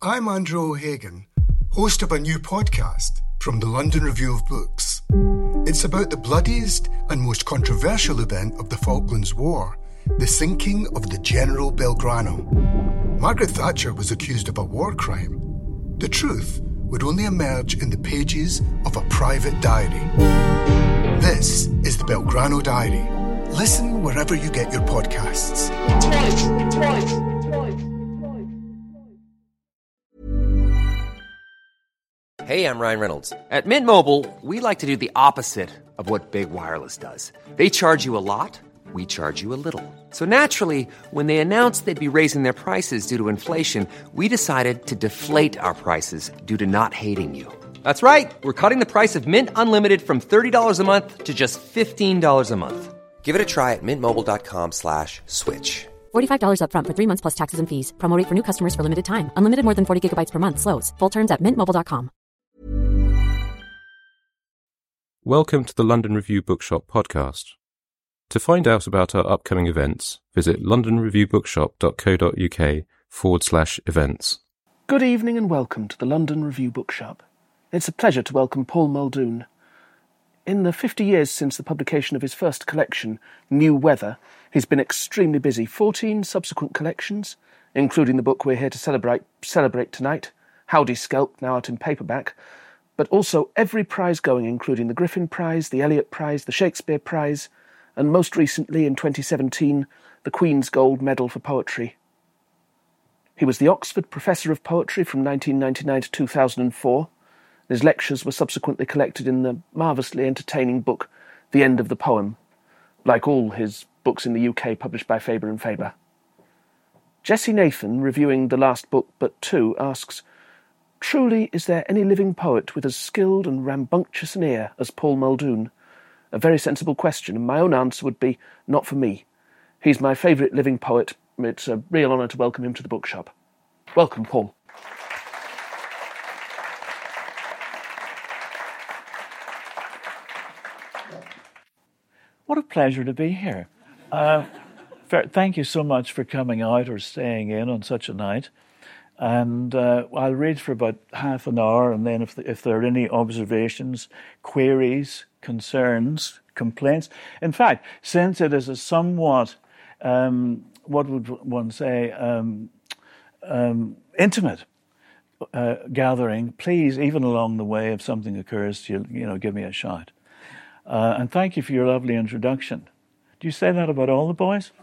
I'm Andrew O'Hagan, host of a new podcast from the London Review of Books. It's about the bloodiest and most controversial event of the Falklands War, the sinking of the General Belgrano. Margaret Thatcher was accused of a war crime. The truth would only emerge in the pages of a private diary. This is the Belgrano Diary. Listen wherever you get your podcasts. Twice. Hey, I'm Ryan Reynolds. At Mint Mobile, we like to do the opposite of what Big Wireless does. They charge you a lot, we charge you a little. So naturally, when they announced they'd be raising their prices due to inflation, we decided to deflate our prices due to not hating you. That's right. We're cutting the price of Mint Unlimited from $30 a month to just $15 a month. Give it a try at mintmobile.com/switch. $45 up front for 3 months plus taxes and fees. Promo rate for new customers for limited time. Unlimited more than 40 gigabytes per month. Slows full terms at mintmobile.com. Welcome to the London Review Bookshop podcast. To find out about our upcoming events, visit londonreviewbookshop.co.uk/events. Good evening and welcome to the London Review Bookshop. It's a pleasure to welcome Paul Muldoon. In the 50 years since the publication of his first collection, New Weather, he's been extremely busy. 14 subsequent collections, including the book we're here to celebrate tonight, Howdy Skelp, now out in paperback, but also every prize going, including the Griffin Prize, the Eliot Prize, the Shakespeare Prize, and most recently, in 2017, the Queen's Gold Medal for Poetry. He was the Oxford Professor of Poetry from 1999 to 2004. His lectures were subsequently collected in the marvellously entertaining book The End of the Poem, like all his books in the UK published by Faber and Faber. Jesse Nathan, reviewing the last book but two, asks, "Truly, is there any living poet with as skilled and rambunctious an ear as Paul Muldoon? A very sensible question, and my own answer would be, not for me. He's my favourite living poet. It's a real honour to welcome him to the bookshop." Welcome, Paul. What a pleasure to be here. Thank you so much for coming out or staying in on such a night. And I'll read for about half an hour, and then if there are any observations, queries, concerns, complaints. In fact, since it is a somewhat, what would one say, intimate gathering, please, even along the way, if something occurs to you, give me a shout. And thank you for your lovely introduction. Do you say that about all the boys?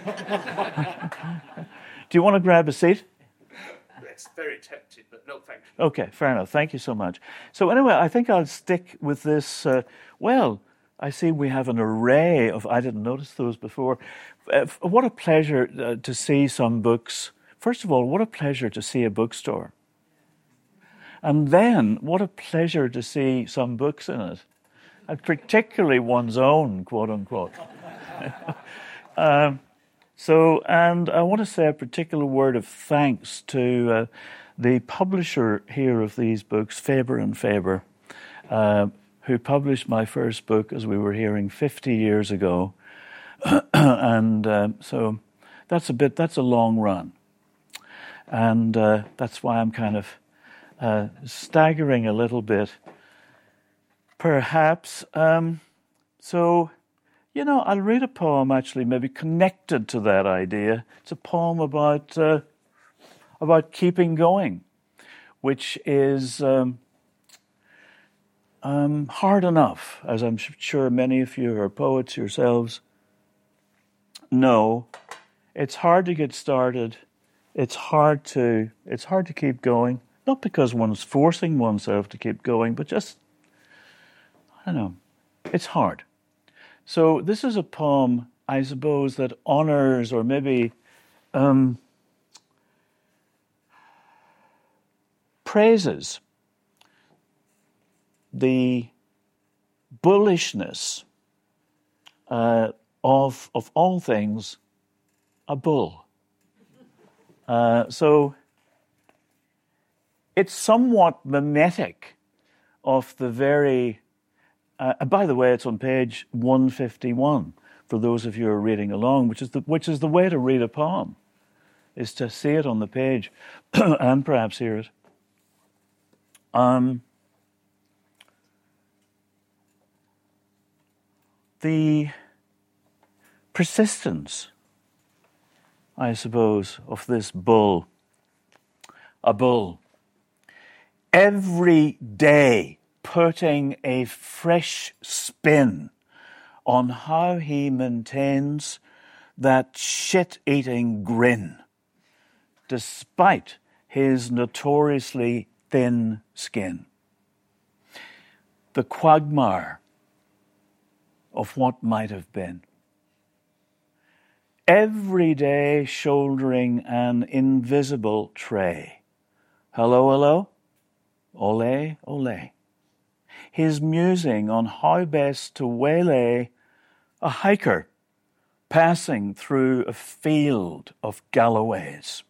Do you want to grab a seat? It's very tempting, but no thank you. Okay, fair enough. Thank you so much. So anyway, I think I'll stick with this. I see we have an array of, I didn't notice those before. What a pleasure to see some books. First of all, what a pleasure to see a bookstore. And then, what a pleasure to see some books in it. And particularly one's own, quote unquote. And I want to say a particular word of thanks to the publisher here of these books, Faber and Faber, who published my first book, as we were hearing, 50 years ago. So that's a long run. And that's why I'm kind of staggering a little bit. Perhaps. I'll read a poem actually maybe connected to that idea. It's a poem about keeping going, which is hard enough, as I'm sure many of you are poets yourselves know. It's hard to get started. It's hard to keep going, not because one's forcing oneself to keep going, but just, I don't know, it's hard. So this is a poem, I suppose, that honors or maybe praises the bullishness of all things, a bull. So it's somewhat mimetic of the very... by the way, it's on page 151 for those of you who are reading along, which is the way to read a poem. is to see it on the page and perhaps hear it. The persistence, I suppose, of this bull, a bull, every day putting a fresh spin on how he maintains that shit-eating grin, despite his notoriously thin skin. The quagmire of what might have been. Every day shouldering an invisible tray. Hello, hello? Ole, ole. His musing on how best to waylay a hiker passing through a field of Galloways.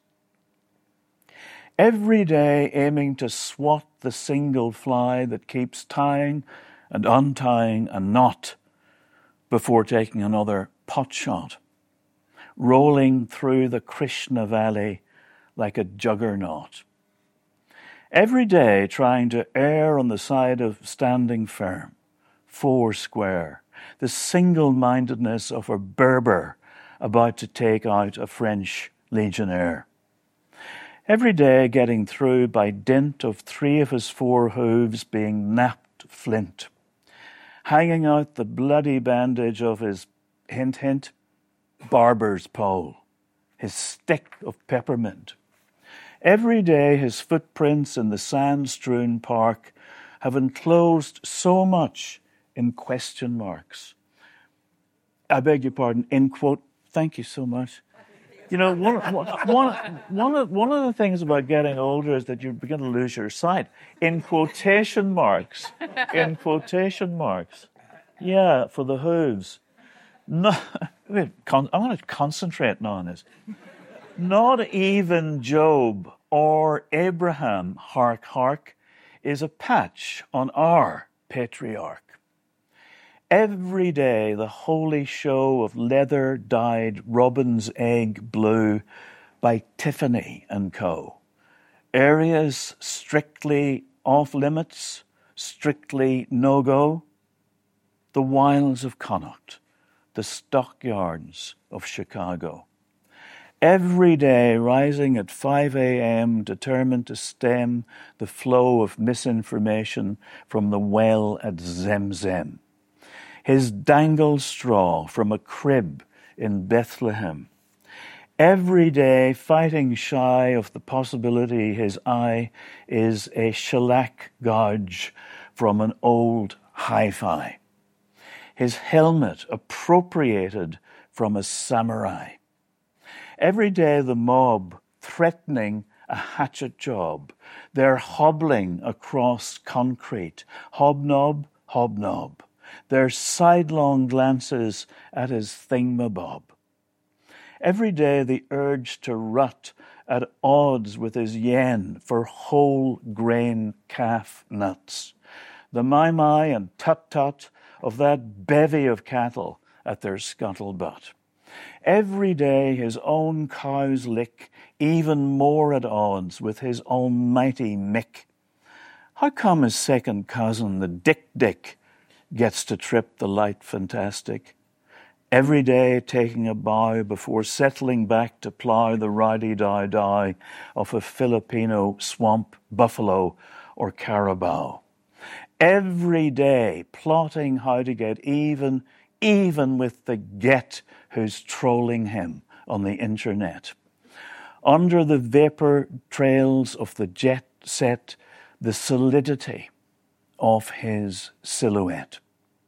Every day aiming to swat the single fly that keeps tying and untying a knot before taking another pot shot, rolling through the Krishna Valley like a juggernaut. Every day trying to err on the side of standing firm, foursquare, the single-mindedness of a Berber about to take out a French legionnaire. Every day getting through by dint of 3 of his 4 hooves being napped flint, hanging out the bloody bandage of his, hint, hint, barber's pole, his stick of peppermint. Every day his footprints in the sand-strewn park have enclosed so much in question marks. I beg your pardon, in quote, thank you so much. You know, one of the things about getting older is that you begin to lose your sight. In quotation marks. In quotation marks. Yeah, for the hooves. No, I'm going to concentrate now on this. Not even Job or Abraham, hark, hark, is a patch on our patriarch. Every day, the holy show of leather-dyed robin's egg blue by Tiffany & Co. Areas strictly off-limits, strictly no-go. The wilds of Connaught, the stockyards of Chicago. Every day rising at 5 a.m., determined to stem the flow of misinformation from the well at Zemzem. His dangled straw from a crib in Bethlehem. Every day fighting shy of the possibility his eye is a shellac gouge from an old hi-fi. His helmet appropriated from a samurai. Every day the mob threatening a hatchet job. They're hobbling across concrete. Hobnob, hobnob. Their sidelong glances at his thingamabob. Every day the urge to rut at odds with his yen for whole grain calf nuts. The mai-mai and tut-tut of that bevy of cattle at their scuttlebutt. Every day his own cow's lick even more at odds with his almighty Mick. How come his second cousin, the Dick, gets to trip the light fantastic? Every day taking a bow before settling back to plough the rowdy-dow-dow of a Filipino swamp buffalo or carabao. Every day plotting how to get even with the get who's trolling him on the internet. Under the vapor trails of the jet set, the solidity of his silhouette.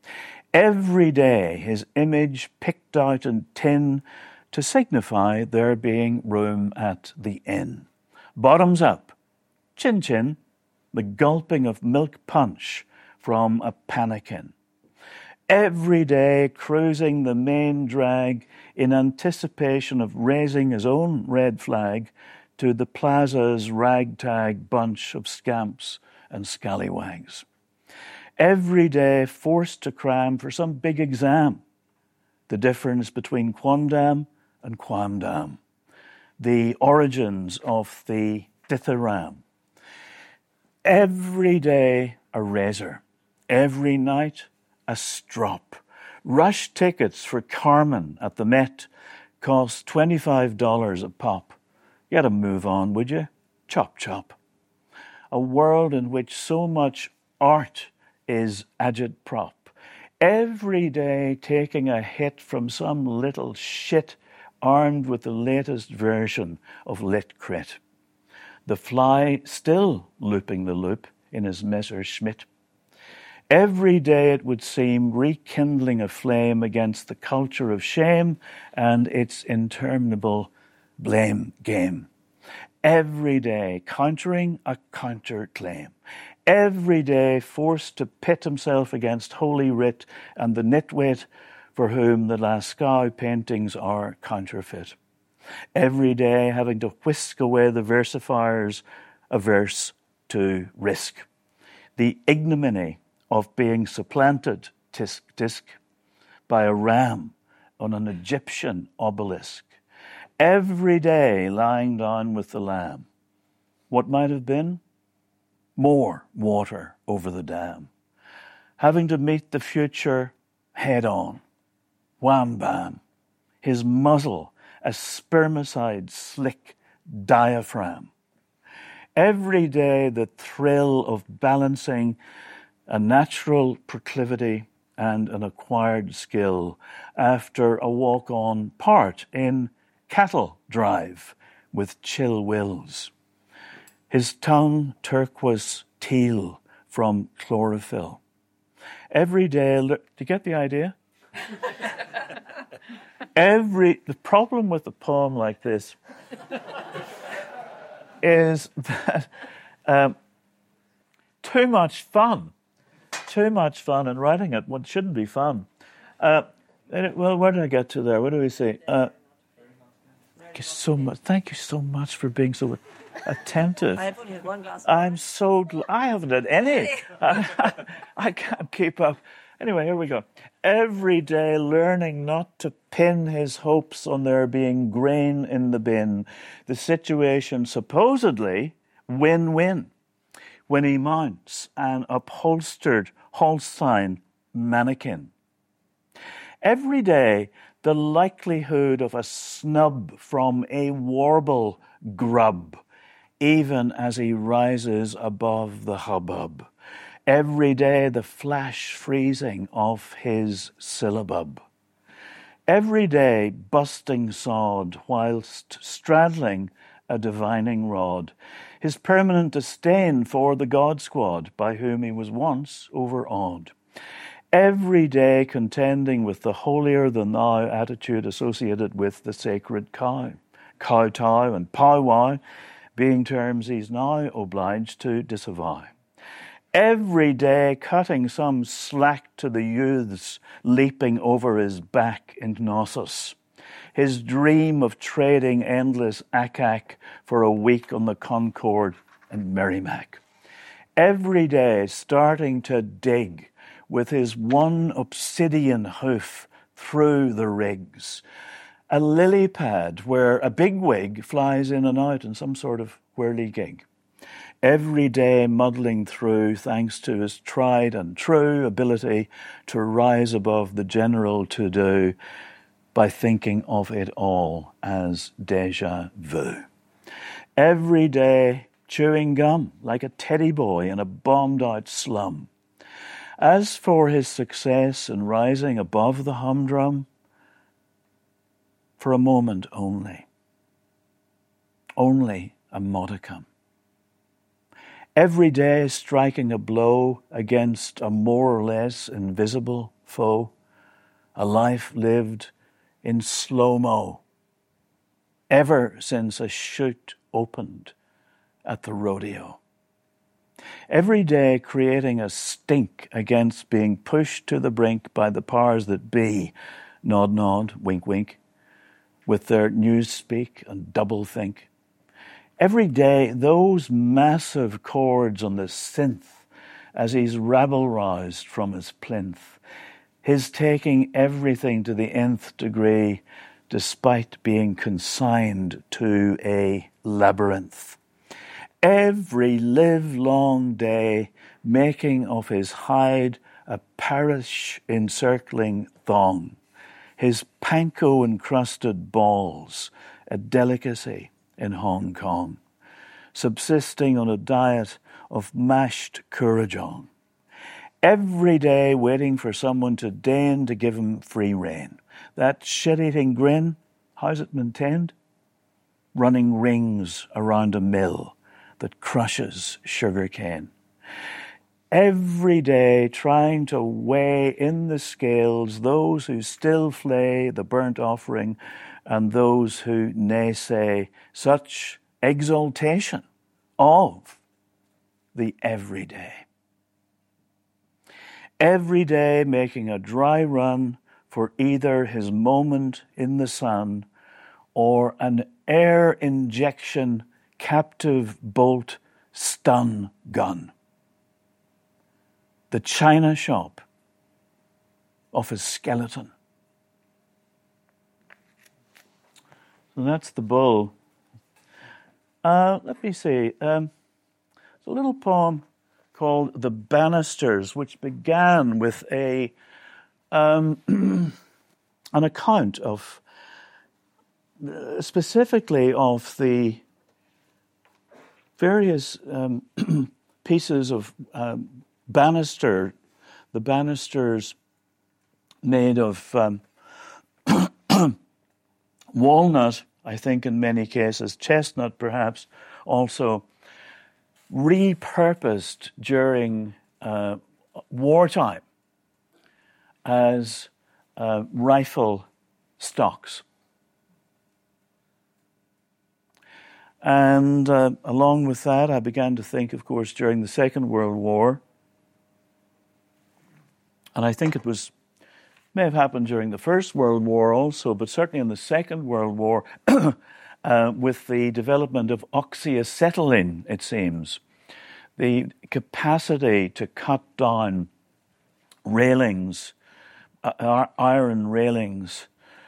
Every day his image picked out in tin to signify there being room at the inn. Bottoms up, chin-chin, the gulping of milk punch from a pannikin. Every day cruising the main drag in anticipation of raising his own red flag to the plaza's ragtag bunch of scamps and scallywags. Every day forced to cram for some big exam, the difference between quondam and quamdam. the origins of the dithyramb. Every day a razor, every night a strop. Rush tickets for Carmen at the Met cost $25 a pop. You had to move on, would you? Chop, chop. A world in which so much art is agitprop. Every day taking a hit from some little shit armed with the latest version of Lit Crit. The Fly still looping the loop in his Messerschmitt. Every day, it would seem, rekindling a flame against the culture of shame and its interminable blame game. Every day, countering a counterclaim. Every day, forced to pit himself against Holy Writ and the nitwit for whom the Lascaux paintings are counterfeit. Every day, having to whisk away the versifiers averse to risk. The ignominy of being supplanted, tisk tisk, by a ram on an Egyptian obelisk. Every day lying down with the lamb. What might have been? More water over the dam. Having to meet the future head on. Wham bam. His muzzle a spermicide slick diaphragm. Every day the thrill of balancing a natural proclivity and an acquired skill after a walk-on part in Cattle Drive with Chill Wills. His tongue turquoise teal from chlorophyll. Every day, do you get the idea? The problem with a poem like this is that too much fun, and writing it shouldn't be fun. Well, where did I get to there? What do we say? Thank you so much. Thank you so much for being so attentive. I have only had one glass. I'm so I haven't had any. I can't keep up. Anyway, here we go. Every day learning not to pin his hopes on there being grain in the bin. The situation supposedly win-win when he mounts an upholstered Holstein mannequin. Every day the likelihood of a snub from a warble grub, even as he rises above the hubbub. Every day the flash freezing of his syllabub. Every day busting sod whilst straddling a divining rod. His permanent disdain for the God Squad by whom he was once overawed. Every day contending with the holier-than-thou attitude associated with the sacred cow. Kowtow and powwow being terms he's now obliged to disavow. Every day cutting some slack to the youths leaping over his back in Knossos. His dream of trading endless ackak for a week on the Concorde and Merrimack. Every day starting to dig with his one obsidian hoof through the rigs. A lily pad where a bigwig flies in and out in some sort of whirligig. Every day muddling through thanks to his tried and true ability to rise above the general to-do by thinking of it all as déjà vu. Every day chewing gum like a teddy boy in a bombed-out slum. As for his success in rising above the humdrum, for a moment only a modicum. Every day striking a blow against a more or less invisible foe, a life lived in slow-mo, ever since a chute opened at the rodeo. Every day creating a stink against being pushed to the brink by the powers that be, nod nod, wink wink, with their newspeak and double-think. Every day, those massive chords on the synth as he's rabble-roused from his plinth, his taking everything to the nth degree, despite being consigned to a labyrinth. Every livelong day making of his hide a parish-encircling thong, his panko-encrusted balls a delicacy in Hong Kong, subsisting on a diet of mashed kurrajong, every day waiting for someone to deign to give him free rein. That shit-eating grin, how's it maintained? Running rings around a mill that crushes sugarcane. Every day trying to weigh in the scales those who still flay the burnt offering and those who naysay such exaltation of the everyday. Every day making a dry run for either his moment in the sun or an air injection captive bolt stun gun. The china shop of his skeleton. So that's the bull. Let me see. It's a little poem called The Banisters, which began with an account of, specifically of the various pieces of banister, the banisters made of walnut, I think in many cases, chestnut perhaps, also repurposed during wartime as rifle stocks. And along with that, I began to think, of course, during the Second World War, and I think it may have happened during the First World War also, but certainly in the Second World War, with the development of oxyacetylene, it seems, the capacity to cut down railings, iron railings,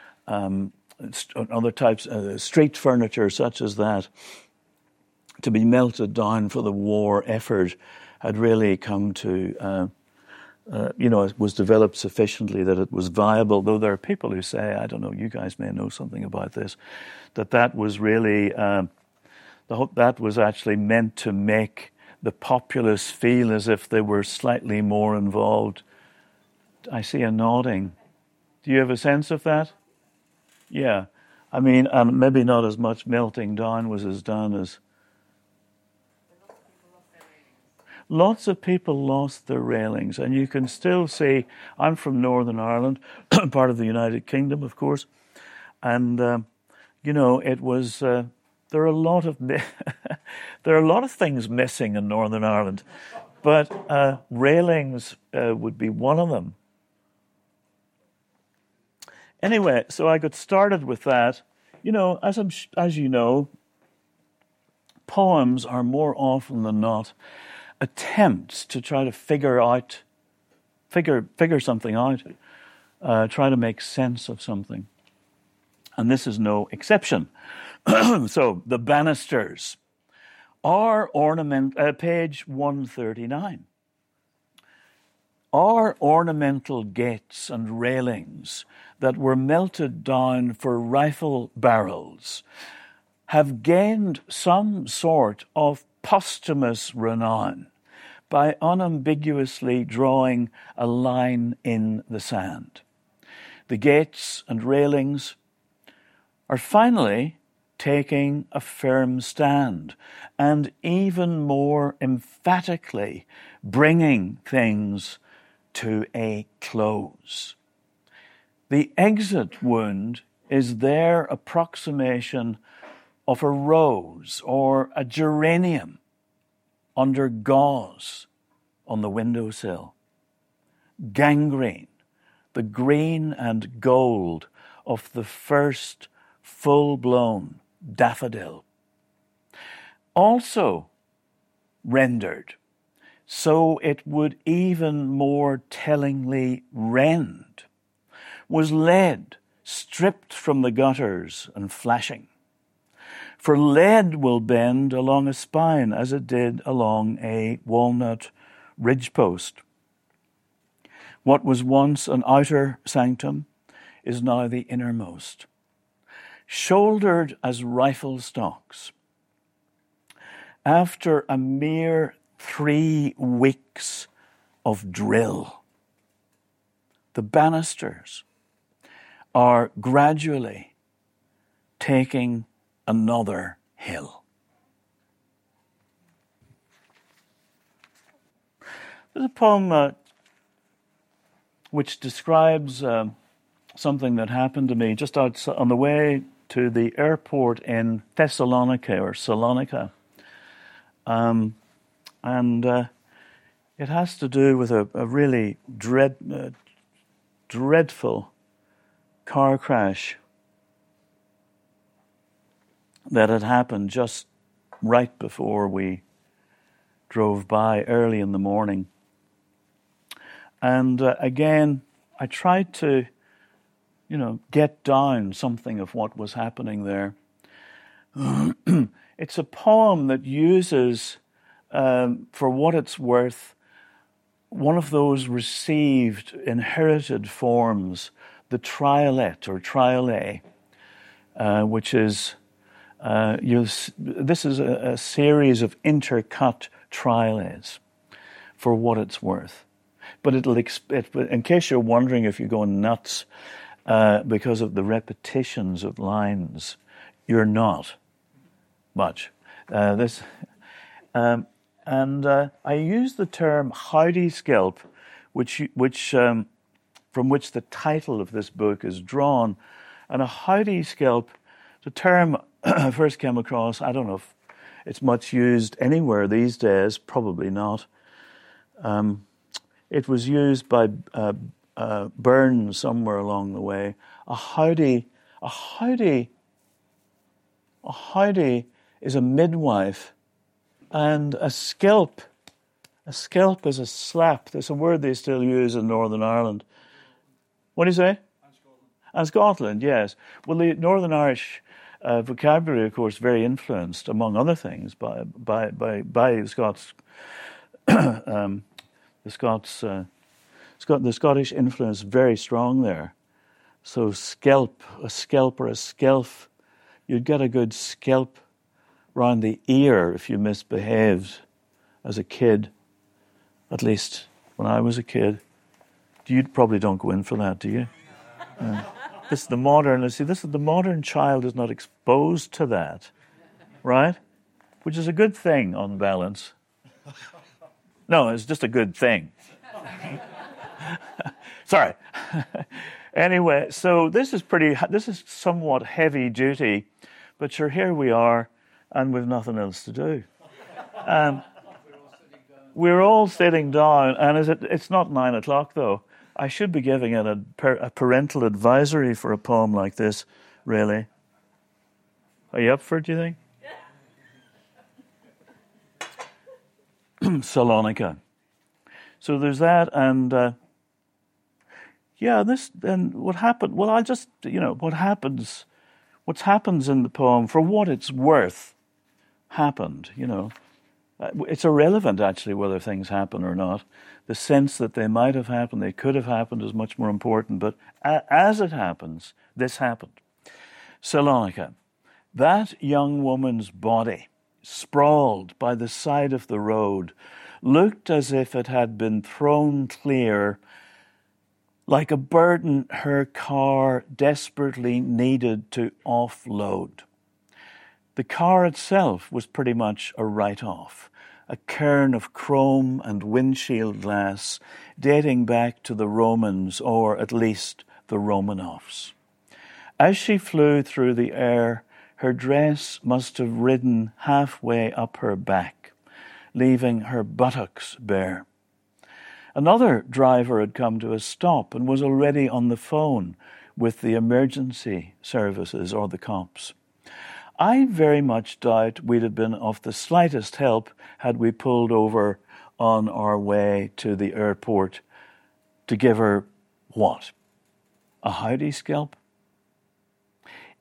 other types, street furniture such as that, to be melted down for the war effort had really come to, it was developed sufficiently that it was viable, though there are people who say, I don't know, you guys may know something about this, that was really, that was actually meant to make the populace feel as if they were slightly more involved. I see a nodding. Do you have a sense of that? Yeah. I mean, and maybe not as much melting down was done as... Lots of people lost their railings, and you can still see, I'm from Northern Ireland, part of the United Kingdom, of course, and, it was, there are a lot of things missing in Northern Ireland, but railings would be one of them. Anyway, so I got started with that. As you know, poems are more often than not attempts to try to figure something out, try to make sense of something. And this is no exception. So, The Banisters are page 139. Are ornamental gates and railings that were melted down for rifle barrels have gained some sort of posthumous renown by unambiguously drawing a line in the sand. The gates and railings are finally taking a firm stand and even more emphatically bringing things to a close. The exit wound is their approximation of a rose or a geranium under gauze on the windowsill. Gangrene, the green and gold of the first full-blown daffodil. Also rendered, so it would even more tellingly rend, was lead stripped from the gutters and flashing. For lead will bend along a spine as it did along a walnut ridge post. What was once an outer sanctum is now the innermost, shouldered as rifle stocks. After a mere 3 weeks of drill, the banisters are gradually taking another hill. There's a poem which describes something that happened to me just outside, on the way to the airport in Thessalonica or Salonika. And it has to do with a really dreadful car crash that had happened just right before we drove by early in the morning. And again, I tried to, get down something of what was happening there. It's a poem that uses, for what it's worth, one of those received, inherited forms, the triolet or triolet, which is, this is a series of intercut triolets, for what it's worth. But in case you're wondering if you're going nuts because of the repetitions of lines, you're not much. I use the term howdy skelp, from which the title of this book is drawn. And a howdy skelp, the term I first came across, I don't know if it's much used anywhere these days, probably not. It was used by Burns somewhere along the way. A howdy is a midwife, and a skelp is a slap. There's a word they still use in Northern Ireland. What do you say? And Scotland, yes. Well, the Northern Irish vocabulary, of course, very influenced, among other things, by Scots. The Scottish influence very strong there. So a skelp or a skelf, you'd get a good skelp round the ear if you misbehaved as a kid. At least when I was a kid. You probably don't go in for that, do you? This is the modern child is not exposed to that, right? Which is a good thing on balance. No, it's just a good thing. Sorry. Anyway, so this is somewhat heavy duty, but sure, here we are, and we've nothing else to do. We're all sitting down, and it's not 9 o'clock though. I should be giving it a parental advisory for a poem like this, really. Are you up for it, do you think? Salonika. So there's that, and what happened? Well, what happens in the poem, for what it's worth, happened, It's irrelevant, actually, whether things happen or not. The sense that they might have happened, they could have happened, is much more important. But as it happens, this happened. Salonika. That young woman's body, sprawled by the side of the road, looked as if it had been thrown clear, like a burden her car desperately needed to offload. The car itself was pretty much a write-off, a cairn of chrome and windshield glass dating back to the Romans, or at least the Romanovs. As she flew through the air, her dress must have ridden halfway up her back, leaving her buttocks bare. Another driver had come to a stop and was already on the phone with the emergency services or the cops. I very much doubt we'd have been of the slightest help had we pulled over on our way to the airport to give her what? A howdy skelp?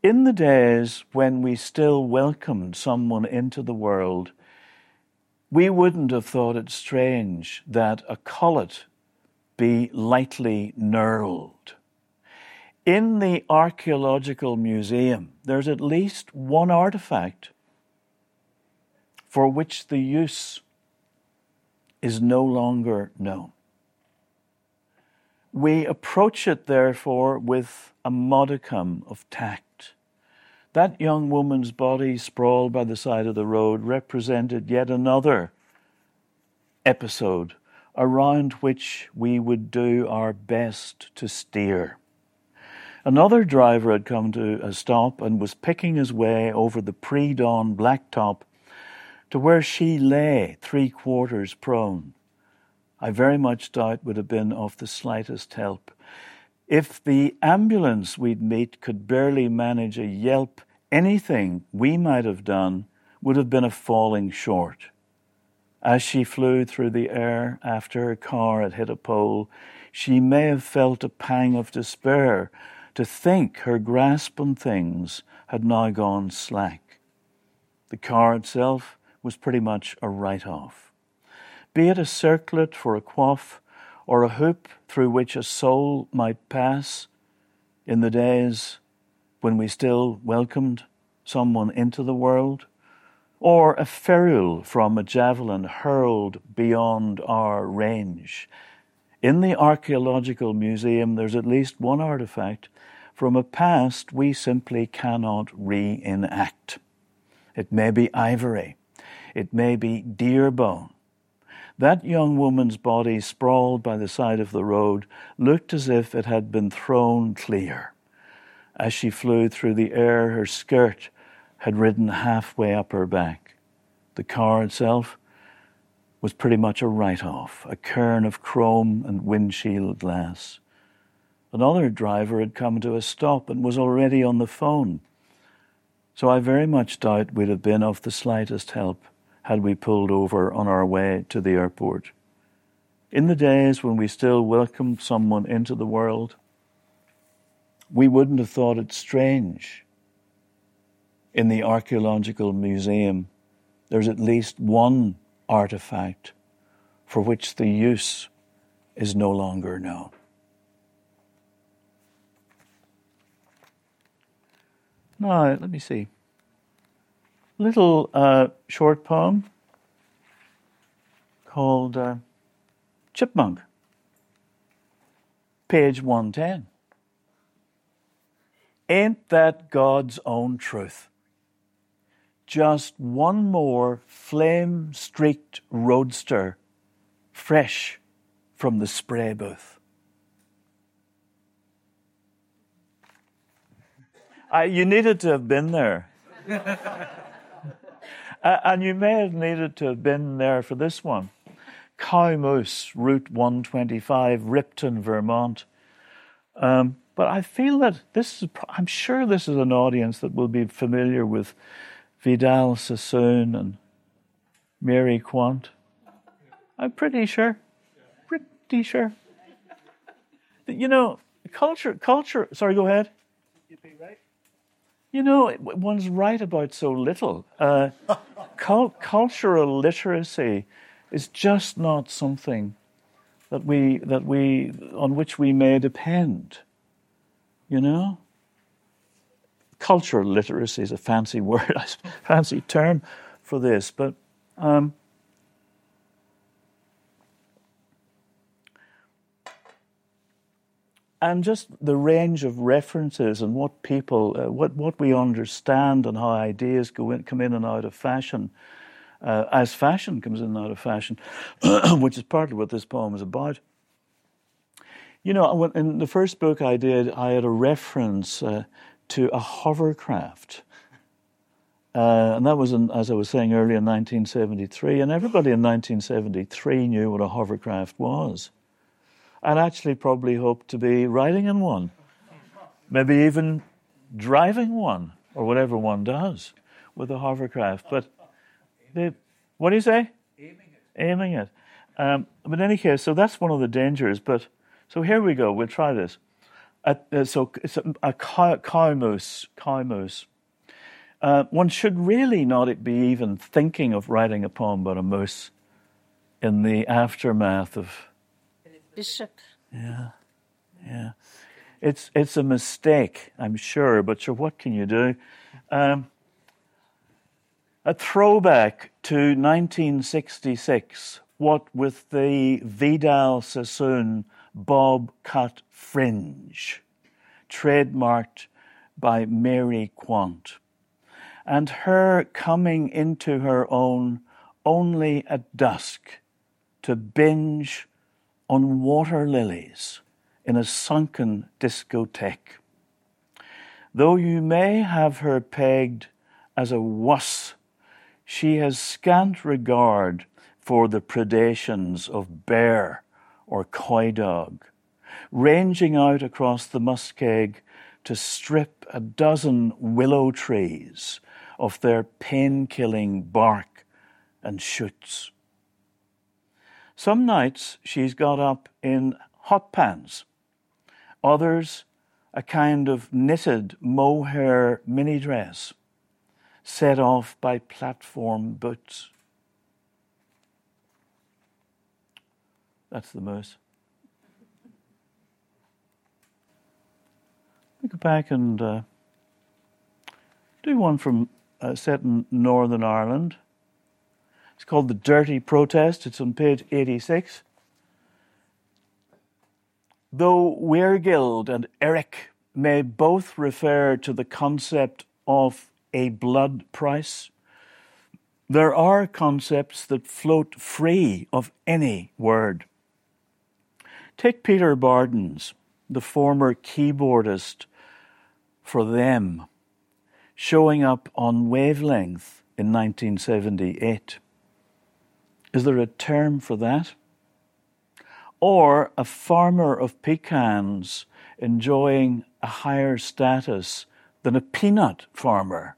In the days when we still welcomed someone into the world, we wouldn't have thought it strange that a collet be lightly knurled. In the archaeological museum, there's at least one artifact for which the use is no longer known. We approach it, therefore, with a modicum of tact. That young woman's body sprawled by the side of the road represented yet another episode around which we would do our best to steer. Another driver had come to a stop and was picking his way over the pre-dawn blacktop to where she lay 3/4 prone. I very much doubt would have been of the slightest help. If the ambulance we'd meet could barely manage a yelp, anything we might have done would have been a falling short. As she flew through the air after her car had hit a pole, she may have felt a pang of despair to think her grasp on things had now gone slack. The car itself was pretty much a write-off. Be it a circlet for a quaff or a hoop through which a soul might pass in the days when we still welcomed someone into the world, or a ferrule from a javelin hurled beyond our range. In the archaeological museum, there's at least one artifact from a past we simply cannot reenact. It may be ivory. It may be deer bone. That young woman's body, sprawled by the side of the road, looked as if it had been thrown clear. As she flew through the air, her skirt had ridden halfway up her back. The car itself was pretty much a write-off, a cairn of chrome and windshield glass. Another driver had come to a stop and was already on the phone. So I very much doubt we'd have been of the slightest help had we pulled over on our way to the airport. In the days when we still welcomed someone into the world, we wouldn't have thought it strange. In the archaeological museum, there's at least one artifact for which the use is no longer known. Now, let me see. Little short poem called Chipmunk, page 110. Ain't that God's own truth? Just one more flame-streaked roadster, fresh from the spray booth. You needed to have been there. And you may have needed to have been there for this one. Cow Moose, Route 125, Ripton, Vermont. But I feel that I'm sure this is an audience that will be familiar with Vidal Sassoon and Mary Quant. I'm pretty sure. You know, culture, sorry, go ahead. You'd be right. You know, one's right about so little. Cultural literacy is just not something that we on which we may depend. You know, cultural literacy is a fancy word, fancy term for this, but and just the range of references and what people, what we understand and how ideas come in and out of fashion, as fashion comes in and out of fashion, which is partly what this poem is about. You know, in the first book I did, I had a reference to a hovercraft. And that was, as I was saying earlier, in 1973. And everybody in 1973 knew what a hovercraft was. I'd actually probably hoped to be riding in one, maybe even driving one, or whatever one does with a hovercraft. But what do you say? Aiming it. But in any case, so that's one of the dangers. But so here we go. We'll try this. So it's a cow moose. One should really not be even thinking of writing a poem about a moose in the aftermath of... Bishop. Yeah. It's a mistake, I'm sure, but sure, what can you do? A throwback to 1966, what with the Vidal Sassoon bob cut fringe, trademarked by Mary Quant, and her coming into her own only at dusk to binge on water lilies in a sunken discotheque. Though you may have her pegged as a wuss, she has scant regard for the predations of bear or coy dog, ranging out across the muskeg to strip a dozen willow trees of their pain-killing bark and shoots. Some nights she's got up in hot pants, others a kind of knitted mohair mini dress set off by platform boots. That's the moose. We go back and do one from set in Northern Ireland. It's called The Dirty Protest. It's on page 86. Though Weirgild and Eric may both refer to the concept of a blood price, there are concepts that float free of any word. Take Peter Bardens, the former keyboardist for Them, showing up on Wavelength in 1978. Is there a term for that? Or a farmer of pecans enjoying a higher status than a peanut farmer?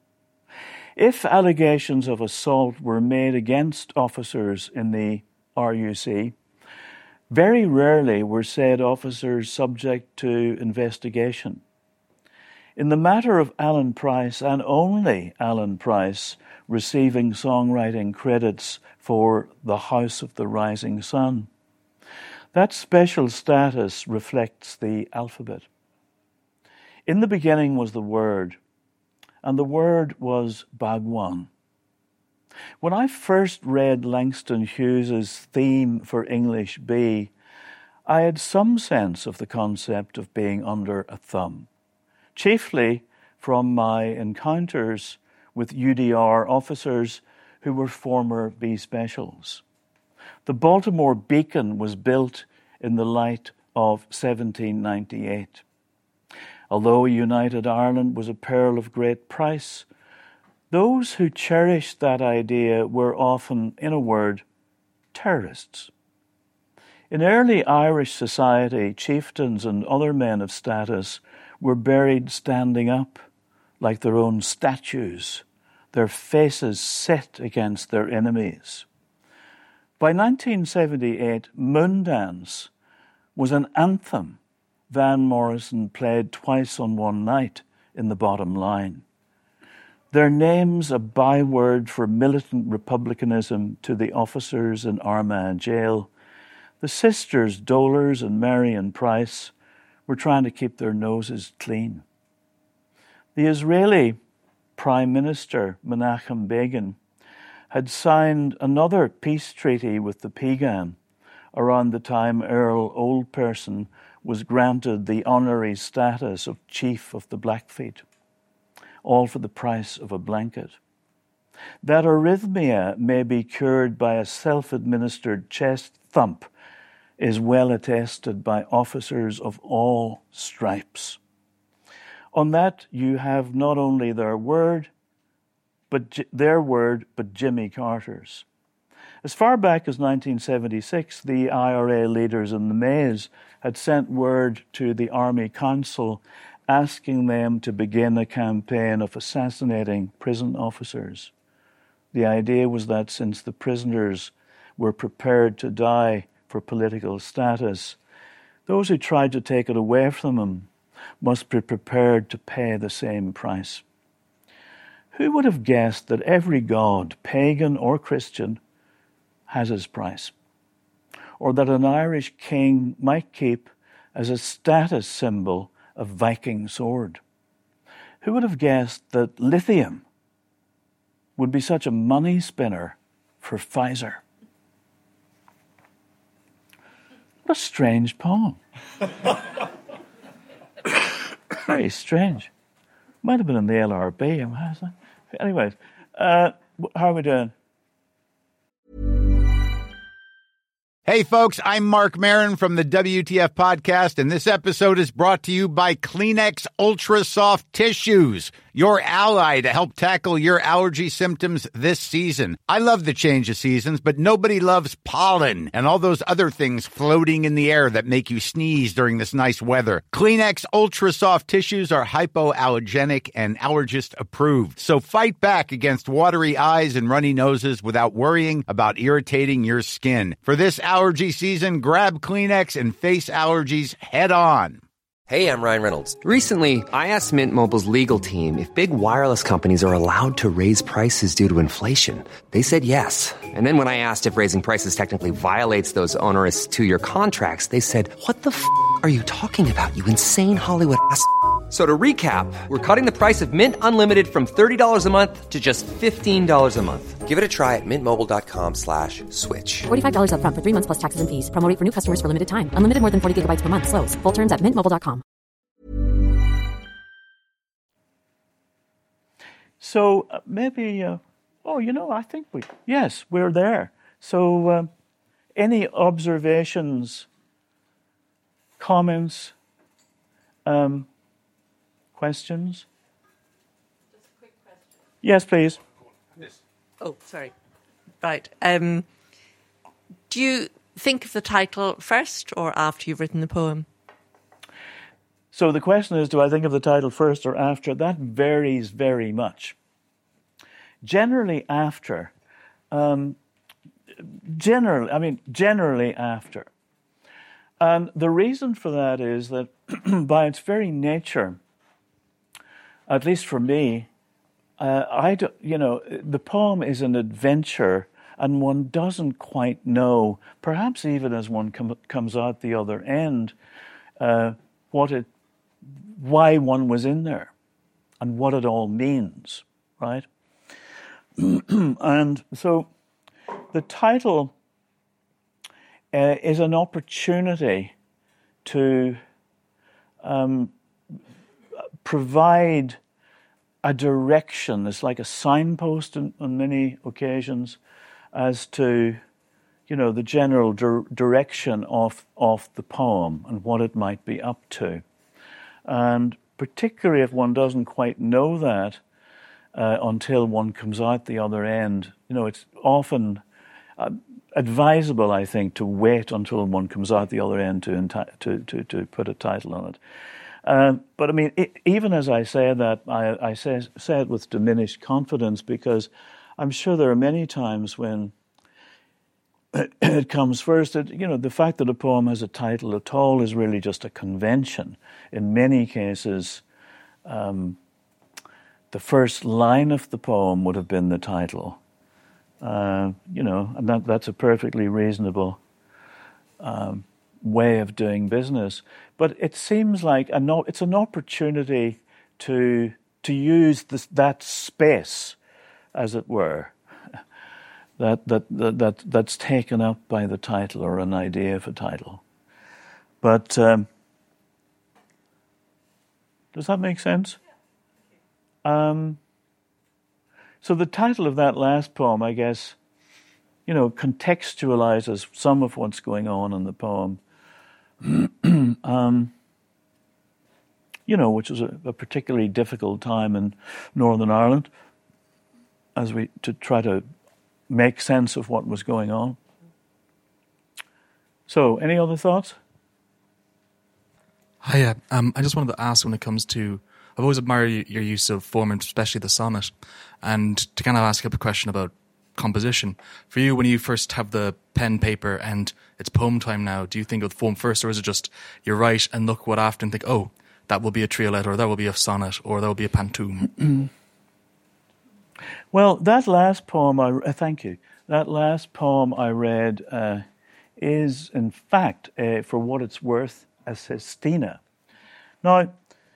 If allegations of assault were made against officers in the RUC, very rarely were said officers subject to investigation. In the matter of Alan Price, and only Alan Price, receiving songwriting credits for The House of the Rising Sun, that special status reflects the alphabet. In the beginning was the Word, and the Word was Bhagwan. When I first read Langston Hughes's theme for English B, I had some sense of the concept of being under a thumb, chiefly from my encounters with UDR officers who were former B Specials. The Baltimore Beacon was built in the light of 1798. Although United Ireland was a pearl of great price, those who cherished that idea were often, in a word, terrorists. In early Irish society, chieftains and other men of status were buried standing up, like their own statues, their faces set against their enemies. By 1978, Moondance was an anthem Van Morrison played twice on one night in The Bottom Line. Their names a byword for militant republicanism to the officers in Armagh jail. The sisters Dolers and Marion Price were trying to keep their noses clean. The Israeli Prime Minister Menachem Begin had signed another peace treaty with the Piegan around the time Earl Oldperson was granted the honorary status of Chief of the Blackfeet, all for the price of a blanket. That arrhythmia may be cured by a self-administered chest thump is well attested by officers of all stripes. On that you have not only their word, but Jimmy Carter's. As far back as 1976, the IRA leaders in the Maze had sent word to the Army Council asking them to begin a campaign of assassinating prison officers. The idea was that since the prisoners were prepared to die for political status, Those who tried to take it away from him must be prepared to pay the same price. Who would have guessed that every god, pagan or Christian, has his price? Or that an Irish king might keep as a status symbol a Viking sword? Who would have guessed that lithium would be such a money spinner for Pfizer? What a strange poem. Very strange. Might have been in the LRB. Anyways, how are we doing? Hey, folks, I'm Mark Maron from the WTF Podcast, and this episode is brought to you by Kleenex Ultra Soft Tissues, your ally to help tackle your allergy symptoms this season. I love the change of seasons, but nobody loves pollen and all those other things floating in the air that make you sneeze during this nice weather. Kleenex Ultra Soft Tissues are hypoallergenic and allergist approved, so fight back against watery eyes and runny noses without worrying about irritating your skin. For this allergy season, grab Kleenex and face allergies head on. Hey, I'm Ryan Reynolds. Recently, I asked Mint Mobile's legal team if big wireless companies are allowed to raise prices due to inflation. They said yes. And then when I asked if raising prices technically violates those onerous 2-year contracts, they said, "What the f*** are you talking about, you insane Hollywood ass?" So to recap, we're cutting the price of Mint Unlimited from $30 a month to just $15 a month. Give it a try at mintmobile.com/switch. $45 up front for 3 months plus taxes and fees. Promo rate for new customers for limited time. Unlimited more than 40 gigabytes per month. Slows full terms at mintmobile.com. So maybe, I think we're there. So any observations, comments, questions? Just a quick question. Yes, please. Oh, sorry. Right. Do you think of the title first or after you've written the poem? So the question is, do I think of the title first or after? That varies very much. Generally after. Generally after. And the reason for that is that by its very nature, at least for me, the poem is an adventure, and one doesn't quite know, perhaps even as one comes out the other end, why one was in there, and what it all means, right? And so, the title is an opportunity to provide a direction. It's like a signpost on many occasions as to, the general direction of the poem and what it might be up to. And particularly if one doesn't quite know that until one comes out the other end, it's often advisable, I think, to wait until one comes out the other end to put a title on it. But I mean, even as I say that, I say it with diminished confidence, because I'm sure there are many times when it comes first. The fact that a poem has a title at all is really just a convention. In many cases, the first line of the poem would have been the title. And that's a perfectly reasonable way of doing business. But it seems like it's an opportunity to use that space, as it were, that's taken up by the title or an idea of a title. But does that make sense? So the title of that last poem, I guess, contextualizes some of what's going on in the poem. Which was a particularly difficult time in Northern Ireland, to try to make sense of what was going on. So, any other thoughts? Hiya. I just wanted to ask, when it comes to, I've always admired your use of form, and especially the sonnet, and to kind of ask you a question about composition. For you, when you first have the pen, paper, and it's poem time now, do you think of the poem first, or is it just you write and look what after and think, oh, that will be a triolet, or that will be a sonnet, or that will be a pantoum? Well, that last poem, thank you. That last poem I read is, in fact, for what it's worth, a sestina. Now,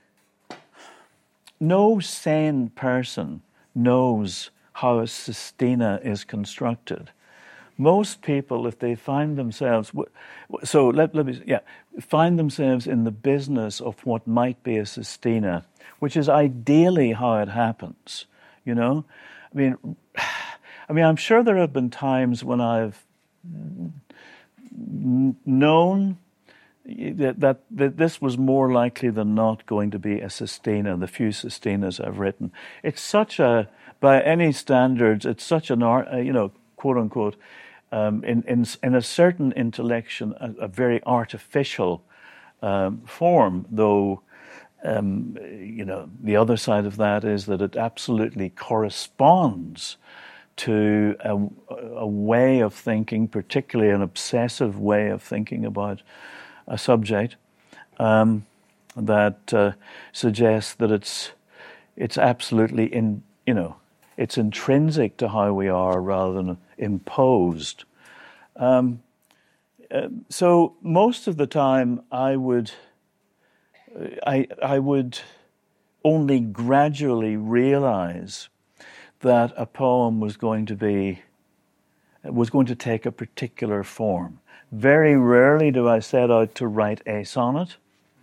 no sane person knows how a sestina is constructed. Most people, if they find themselves, find themselves in the business of what might be a sestina, which is ideally how it happens, you know? I mean, I'm sure there have been times when I've known that this was more likely than not going to be a sestina, the few sestinas I've written. It's such a, by any standards, it's such an art, quote unquote, in a certain intellection, a very artificial form, though, the other side of that is that it absolutely corresponds to a way of thinking, particularly an obsessive way of thinking about a subject, that suggests that it's absolutely it's intrinsic to how we are rather than imposed. So most of the time, I would only gradually realize that a poem was going to take a particular form. Very rarely do I set out to write a sonnet.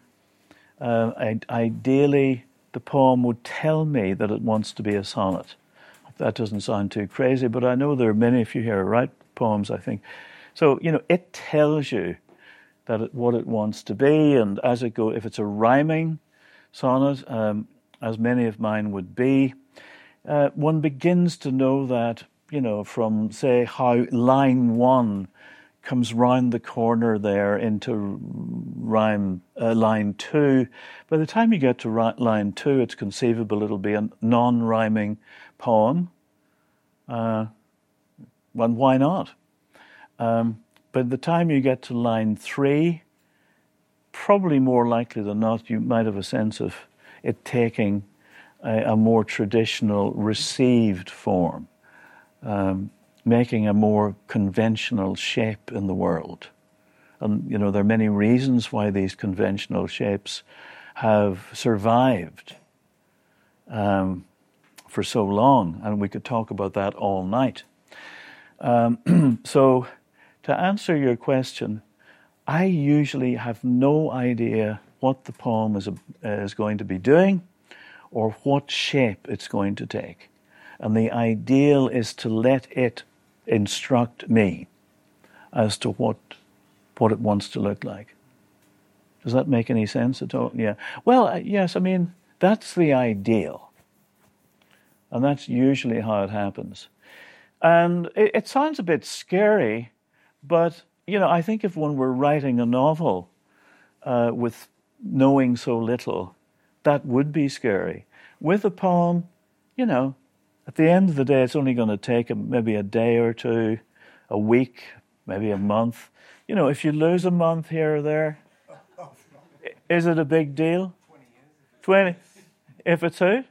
Ideally, the poem would tell me that it wants to be a sonnet. That doesn't sound too crazy, but I know there are many of you here who write poems, I think. So, it tells you that what it wants to be, and as it goes, if it's a rhyming sonnet, as many of mine would be, one begins to know that, from, say, how line 1 comes round the corner there into line 2. By the time you get to line 2, it's conceivable it'll be a non-rhyming poem. Well, why not? By the time you get to line 3, probably more likely than not, you might have a sense of it taking a more traditional received form, making a more conventional shape in the world. And, there are many reasons why these conventional shapes have survived for so long, and we could talk about that all night. So, to answer your question, I usually have no idea what the poem is going to be doing or what shape it's going to take. And the ideal is to let it instruct me as to what it wants to look like. Does that make any sense at all? Yeah. Well, yes, that's the ideal. And that's usually how it happens. And it sounds a bit scary, but, I think if one were writing a novel with knowing so little, that would be scary. With a poem, at the end of the day, it's only going to take maybe a day or two, a week, maybe a month. If you lose a month here or there, is it a big deal? 20 years. 20? If it's who?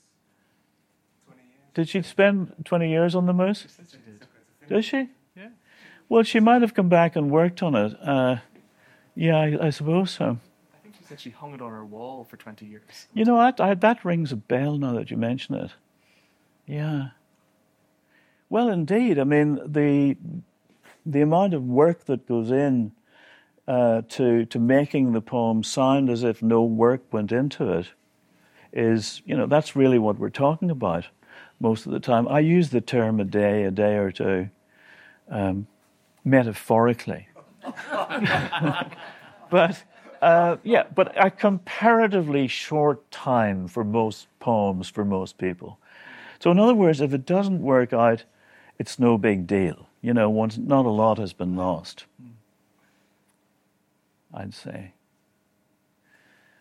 Did she spend 20 years on the Moose? Does she? Yeah. Well, she might have come back and worked on it. I suppose so. I think she said she hung it on her wall for 20 years. You know what? That rings a bell now that you mention it. Yeah. Well, indeed. The amount of work that goes in to making the poem sound as if no work went into it is, that's really what we're talking about most of the time. I use the term a day or two, metaphorically. But a comparatively short time for most poems for most people. So in other words, if it doesn't work out, it's no big deal. Not a lot has been lost, I'd say.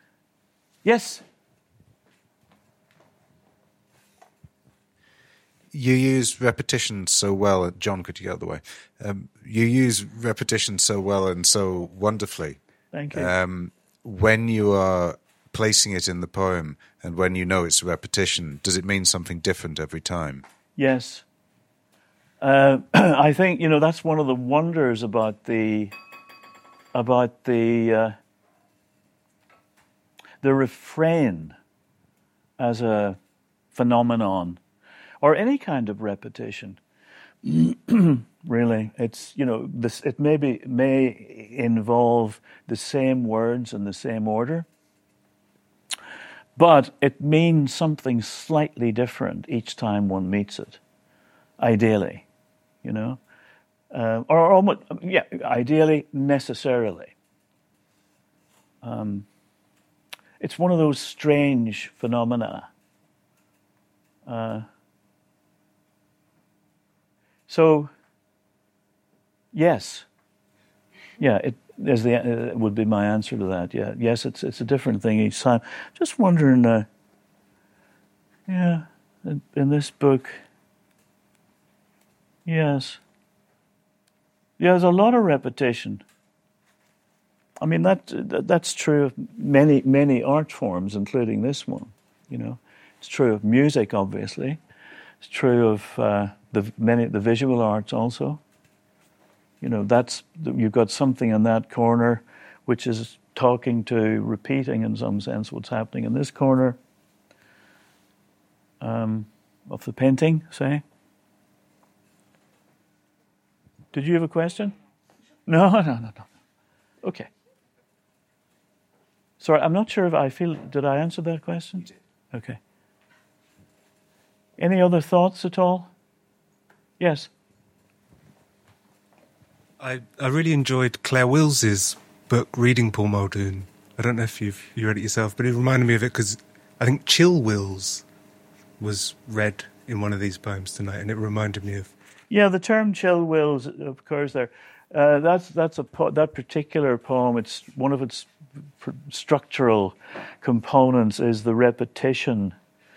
Yes? you use repetition so well. John, could you get out of the way? You use repetition so well and so wonderfully. Thank you. When you are placing it in the poem and when you know it's repetition, does it mean something different every time? Yes. I think, that's one of the wonders about the refrain as a phenomenon, or any kind of repetition. Really, it's it may involve the same words in the same order, but it means something slightly different each time one meets it. Ideally, or almost, ideally, necessarily. It's one of those strange phenomena. So, yes, it would be my answer to that. Yeah, yes, it's a different thing each time. Just wondering, in this book, yes, there's a lot of repetition. I mean, that's true of many art forms, including this one. It's true of music, obviously. It's true of the visual arts also. You've got something in that corner which is talking to, repeating in some sense what's happening in this corner of the painting, say. Did you have a question? No. Okay. Sorry, I'm not sure did I answer that question? You did. Okay. Any other thoughts at all? Yes. I really enjoyed Claire Wills's book, Reading Paul Muldoon. I don't know if you read it yourself, but it reminded me of it because I think Chill Wills was read in one of these poems tonight, and it reminded me of... Yeah, the term Chill Wills occurs there. That particular poem, it's one of its structural components is the repetition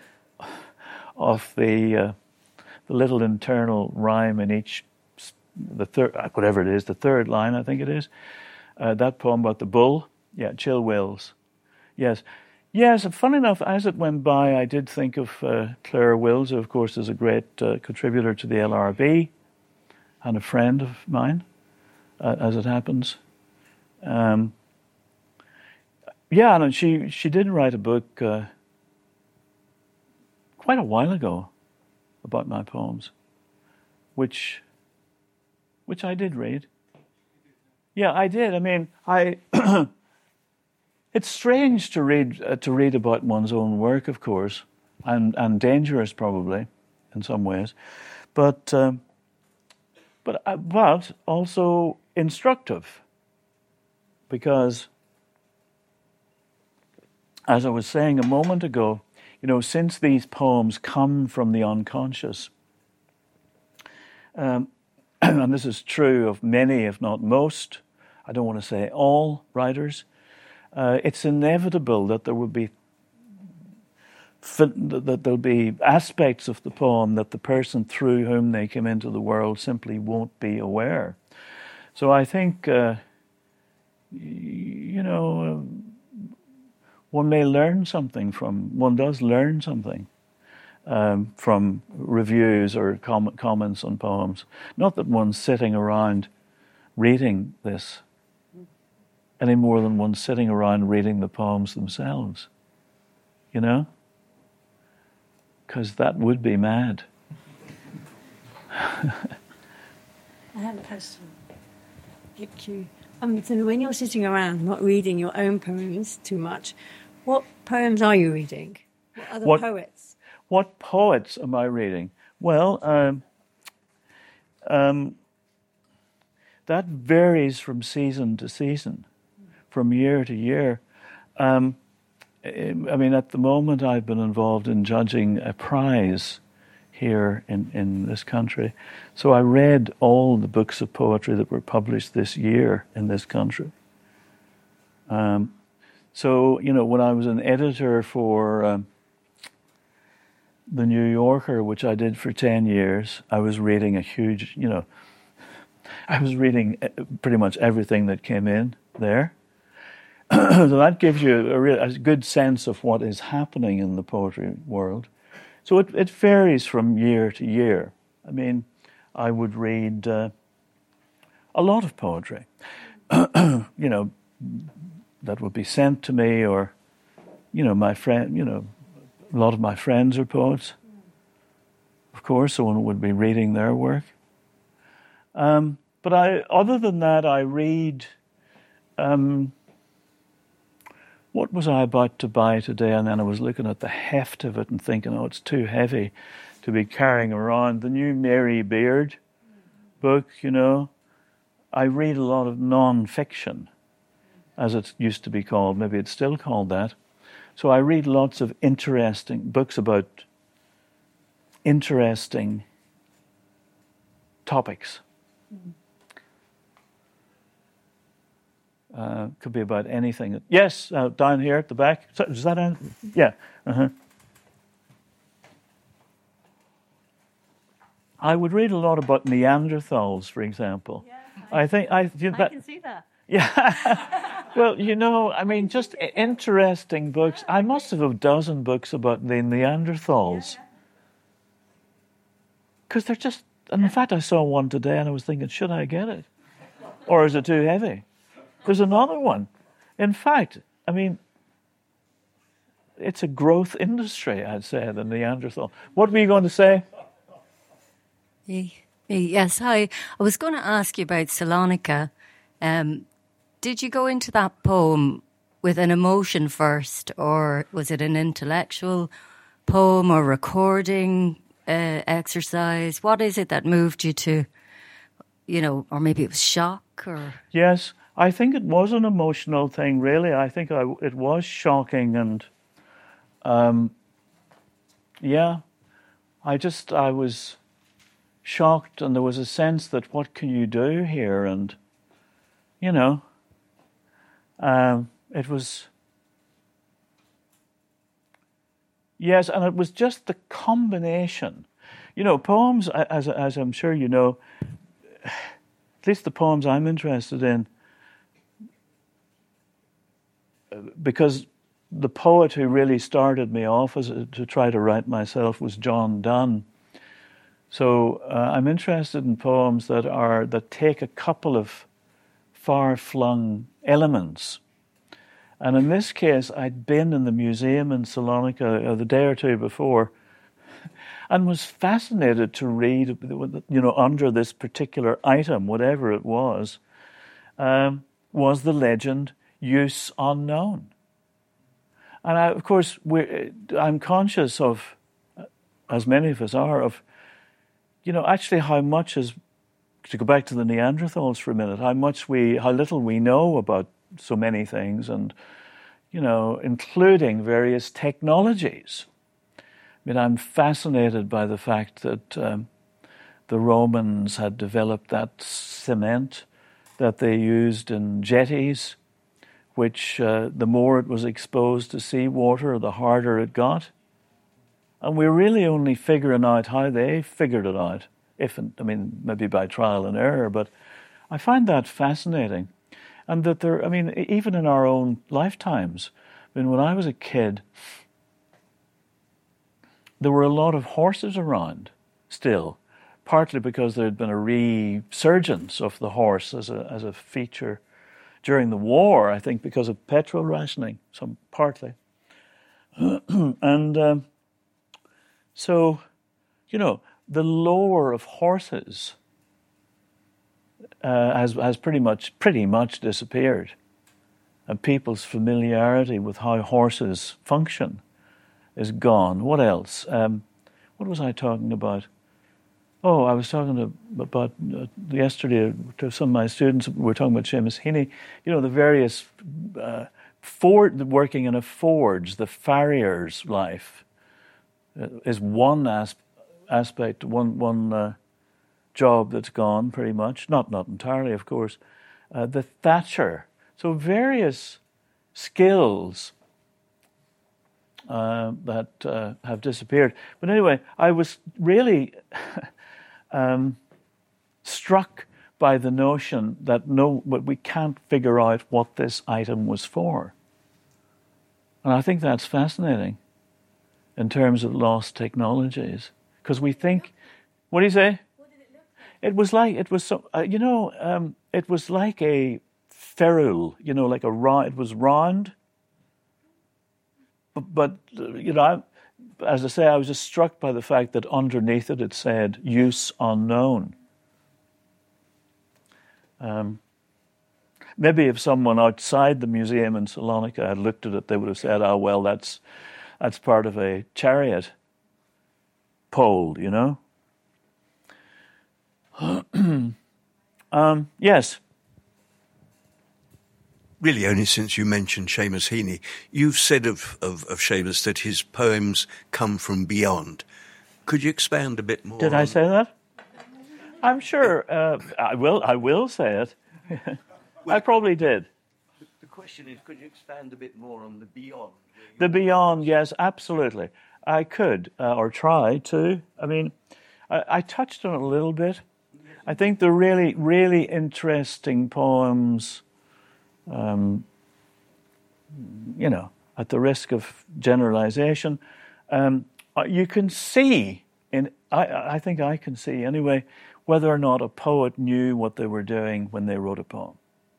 of the little internal rhyme in each, the third line, I think it is. That poem about the bull, Chill Wills. Yes, funny enough, as it went by, I did think of Claire Wills, who of course is a great contributor to the LRB and a friend of mine, as it happens. And she did write a book quite a while ago about my poems, which I did read. Yeah, I did. I mean, it's strange to read about one's own work, of course, and dangerous probably in some ways, but also instructive, because as I was saying a moment ago, since these poems come from the unconscious, and this is true of many, if not most, I don't want to say all writers, it's inevitable that there will be there'll be aspects of the poem that the person through whom they came into the world simply won't be aware. So I think, one may learn something one does learn something from reviews or comments on poems. Not that one's sitting around reading this any more than one's sitting around reading the poems themselves, because that would be mad. I have a question. Thank you. So when you're sitting around not reading your own poems too much, what poems are you reading? What other poets? What poets am I reading? Well, that varies from season to season, from year to year. I mean, at the moment I've been involved in judging a prize here in this country. So I read all the books of poetry that were published this year in this country. So, when I was an editor for the New Yorker, which I did for 10 years, I was reading I was reading pretty much everything that came in there. So that gives you a good sense of what is happening in the poetry world. So it varies from year to year. I mean, I would read a lot of poetry, that would be sent to me, or, my friend, a lot of my friends are poets, of course, so one would be reading their work. But other than that, I read, what was I about to buy today? And then I was looking at the heft of it and thinking, it's too heavy to be carrying around. The new Mary Beard book, I read a lot of non-fiction, as it used to be called. Maybe it's still called that. So I read lots of interesting books about interesting topics. Could be about anything. Yes, down here at the back. Is that on? Yeah. I would read a lot about Neanderthals, for example. Yeah, I can see that. Yeah. Well, just interesting books. I must have a dozen books about the Neanderthals. Because they're just... And in fact, I saw one today and I was thinking, should I get it? Or is it too heavy? There's another one. In fact, it's a growth industry, I'd say, the Neanderthal. What were you going to say? Yes, hi. I was going to ask you about Salonika. Did you go into that poem with an emotion first, or was it an intellectual poem or recording exercise? What is it that moved you to, or maybe it was shock? Or Yes, I think it was an emotional thing, really. I think it was shocking, and I was shocked, and there was a sense that what can you do here? And, it was... Yes, and it was just the combination. Poems, as I'm sure you know, at least the poems I'm interested in, because the poet who really started me off to try to write myself was John Donne. So I'm interested in poems that take a couple of far-flung elements. And in this case, I'd been in the museum in Salonika the day or two before and was fascinated to read, under this particular item, whatever it was the legend Use Unknown. And of course, I'm conscious of, as many of us are, of, actually how much is, to go back to the Neanderthals for a minute, how little we know about so many things, and, including various technologies. I'm fascinated by the fact that the Romans had developed that cement that they used in jetties, which the more it was exposed to seawater, the harder it got. And we're really only figuring out how they figured it out, maybe by trial and error, but I find that fascinating. And that even in our own lifetimes, when I was a kid, there were a lot of horses around still, partly because there had been a resurgence of the horse as a feature during the war, I think because of petrol rationing, partly. And so, the lore of horses has pretty much disappeared, and people's familiarity with how horses function is gone. What else? What was I talking about? Oh, I was talking about yesterday to some of my students. We were talking about Seamus Heaney. The various working in a forge, the farrier's life is one aspect, one job that's gone pretty much. Not entirely, of course. The thatcher. So various skills that have disappeared. But anyway, I was really struck by the notion that we can't figure out what this item was for. And I think that's fascinating in terms of lost technologies, because we think, what do you say? What did it look like? It was like, it was so, it was like a ferrule, like it was round. But as I say, I was just struck by the fact that underneath it said use unknown. Maybe if someone outside the museum in Salonika had looked at it, they would have said, "Oh well, that's part of a chariot pole," Yes. Really, only since you mentioned Seamus Heaney, you've said of Seamus that his poems come from beyond. Could you expand a bit more? Did I say that? I'm sure I will say it. I probably did. The question is, could you expand a bit more on the beyond? The beyond, yes, absolutely. I could, or try to. I mean, I touched on it a little bit. I think the really, really interesting poems, at the risk of generalization, you can see, I think I can see anyway, whether or not a poet knew what they were doing when they wrote a poem.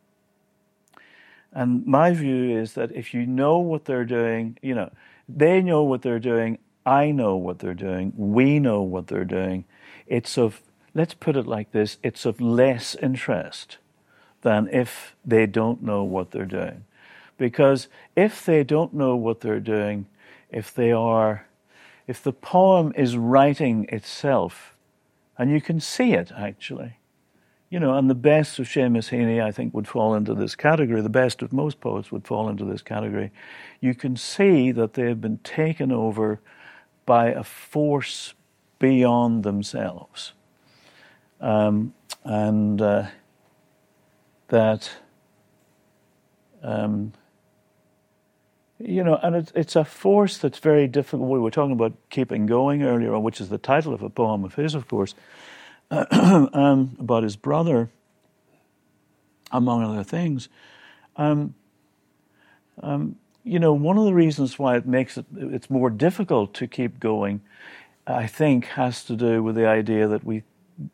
And my view is that if you know what they're doing, they know what they're doing, I know what they're doing, we know what they're doing, let's put it like this, it's of less interest than if they don't know what they're doing. Because if they don't know what they're doing, if the poem is writing itself, and you can see it actually, and the best of Seamus Heaney, I think, would fall into this category. The best of most poets would fall into this category. You can see that they have been taken over by a force beyond themselves. And it's a force that's very difficult. We were talking about keeping going earlier, which is the title of a poem of his, of course, about his brother, among other things. One of the reasons why it's more difficult to keep going, I think, has to do with the idea that we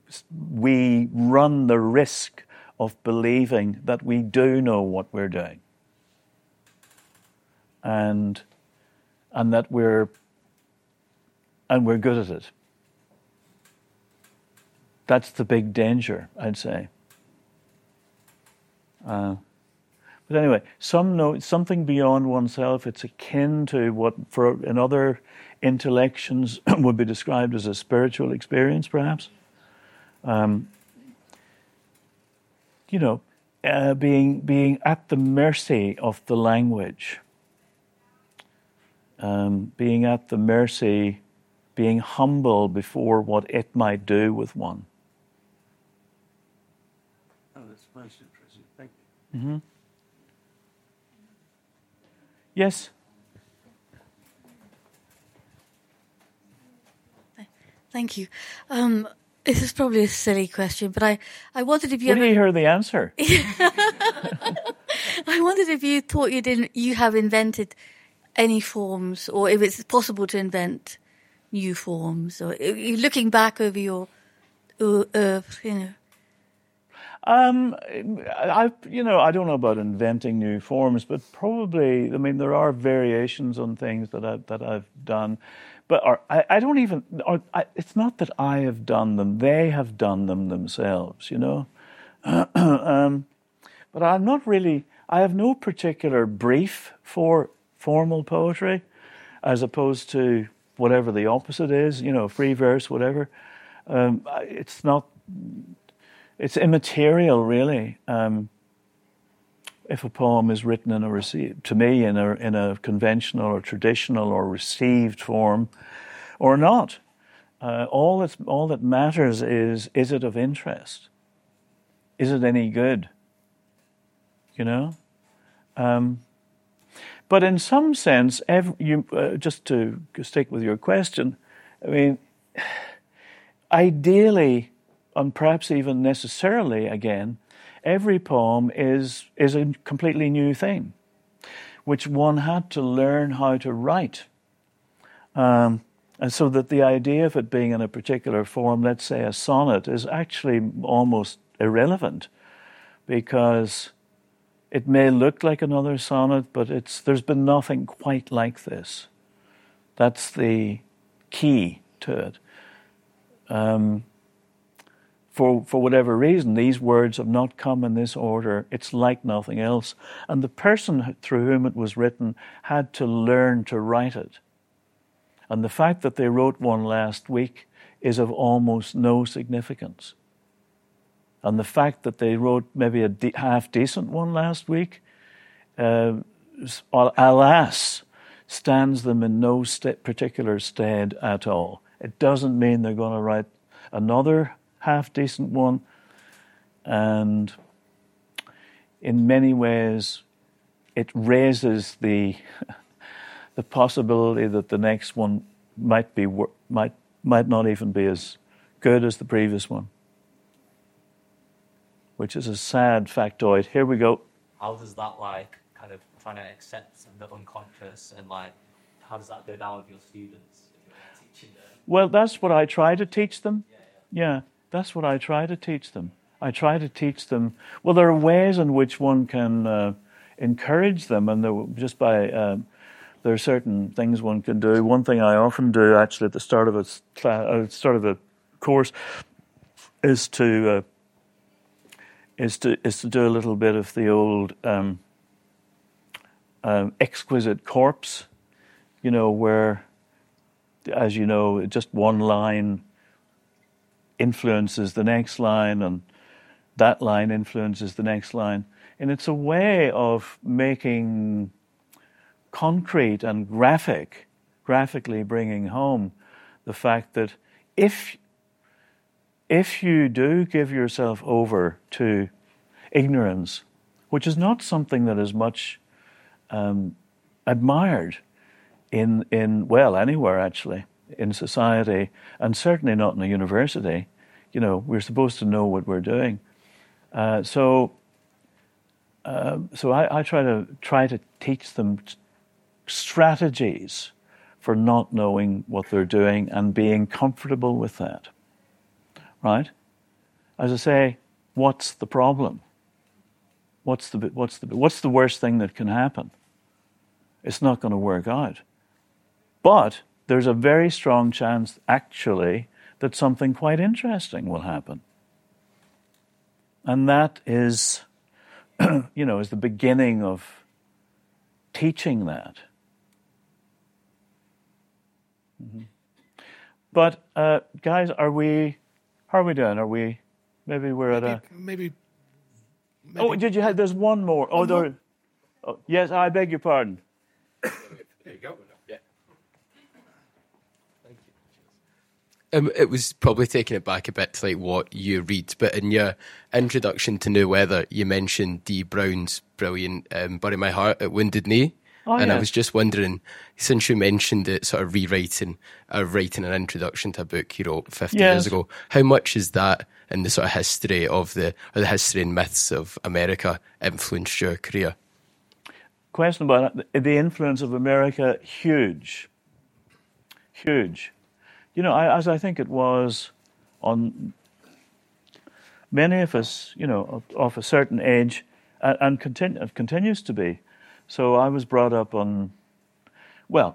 run the risk of believing that we do know what we're doing, and that we're good at it. That's the big danger, I'd say. But anyway, something beyond oneself. It's akin to what, in other intellections, would be described as a spiritual experience, perhaps. Being at the mercy of the language, being at the mercy, being humble before what it might do with one. Oh, that's most interesting. Thank you. Mm-hmm. Yes. Thank you. This is probably a silly question, but I wondered if you Did you hear the answer? I wondered if you thought you have invented any forms, or if it's possible to invent new forms, or looking back over your, I don't know about inventing new forms, but probably, there are variations on things that I've done. But I don't even, it's not that I have done them, they have done them themselves, But I'm not really, I have no particular brief for formal poetry, as opposed to whatever the opposite is, free verse, whatever. It's immaterial, really. If a poem is written in a conventional or traditional or received form, or not, all that matters is it of interest? Is it any good? But in some sense, just to stick with your question, I mean, ideally, and perhaps even necessarily again, every poem is a completely new thing, which one had to learn how to write. And so that the idea of it being in a particular form, let's say a sonnet, is actually almost irrelevant, because it may look like another sonnet, but there's been nothing quite like this. That's the key to it. For whatever reason, these words have not come in this order. It's like nothing else. And the person through whom it was written had to learn to write it. And the fact that they wrote one last week is of almost no significance. And the fact that they wrote maybe a half-decent one last week, alas, stands them in no particular stead at all. It doesn't mean they're going to write another half-decent one. And in many ways, it raises the possibility that the next one might not even be as good as the previous one, which is a sad factoid. Here we go. How does that, kind of trying to accept the unconscious, and, how does that go down with your students if you're teaching them? Well, that's what I try to teach them. Yeah, that's what I try to teach them. I try to teach them, well, there are ways in which one can encourage them, and there are certain things one can do. One thing I often do, actually, at the start of a course, is to do a little bit of the old exquisite corpse, where, as you know, just one line influences the next line, and that line influences the next line. And it's a way of making concrete and graphically bringing home the fact that if you do give yourself over to ignorance, which is not something that is much admired in anywhere actually in society, and certainly not in a university. We're supposed to know what we're doing. So I try to teach them strategies for not knowing what they're doing and being comfortable with that. Right? As I say, what's the problem? What's the worst thing that can happen? It's not going to work out. But there's a very strong chance, actually, that something quite interesting will happen. And that is, is the beginning of teaching that. Mm-hmm. But, guys, how are we doing? Maybe we're at a... Maybe. Oh, there's one more. Yes, I beg your pardon. There you go. Yeah. It was probably taking it back a bit to what you read, but in your introduction to New Weather, you mentioned Dee Brown's brilliant Bury My Heart at Wounded Knee. I was just wondering, since you mentioned it, sort of writing an introduction to a book you wrote 50 years ago, how much is that in the sort of history of the history and myths of America influenced your career? Question about the influence of America, huge. As I think it was on many of us, of a certain age, and continues to be. So I was brought up on the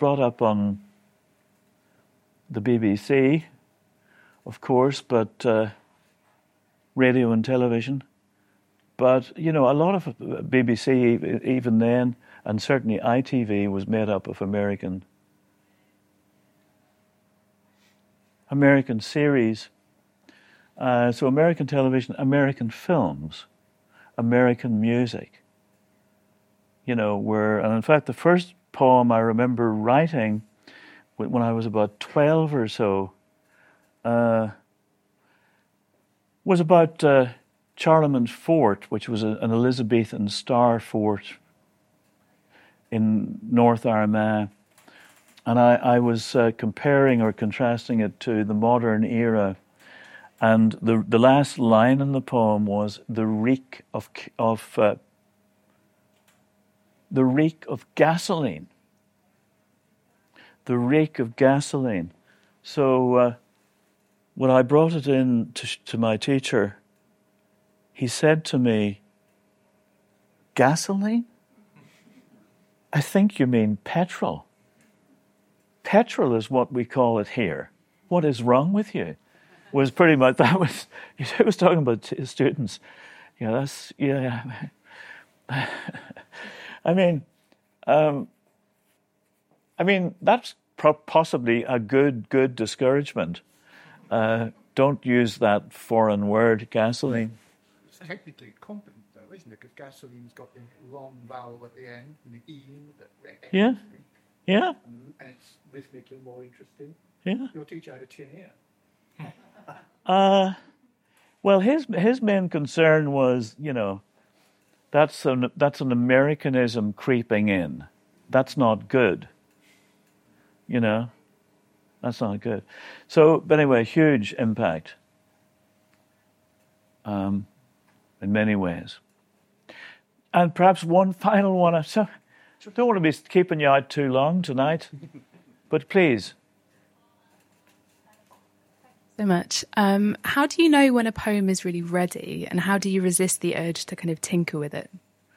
BBC, of course, but radio and television. But, a lot of BBC, even then, and certainly ITV, was made up of American series. So American television, American films, American music. And in fact, the first poem I remember writing when I was about 12 or so was about Charlemont Fort, which was an Elizabethan star fort in North Armagh, and I was comparing or contrasting it to the modern era. And the last line in the poem was the reek of gasoline. The reek of gasoline. So when I brought it in to my teacher, he said to me, "Gasoline? I think you mean petrol. Petrol is what we call it here. What is wrong with you?" Was pretty much, that was, he was talking about students. Yeah, that's, yeah. I mean, that's possibly a good discouragement. Don't use that foreign word, gasoline. It's technically competent, though, isn't it? Because gasoline's got the long vowel at the end, and the E. Yeah, yeah. And it's rhythmically more interesting. Yeah. Your teacher had a chin ear. Well, his main concern was, that's an Americanism creeping in. That's not good. That's not good. So, but anyway, huge impact. In many ways. And perhaps one final one. I don't want to be keeping you out too long tonight, but please. So much. How do you know when a poem is really ready, and how do you resist the urge to kind of tinker with it?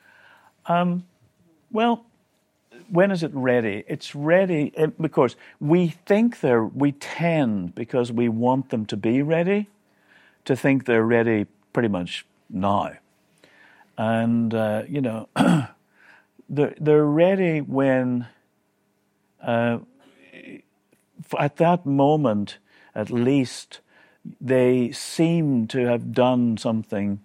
Well, when is it ready? It's ready because we tend, because we want them to be ready, to think they're ready pretty much now. And, they're ready when, at that moment, at least, they seem to have done something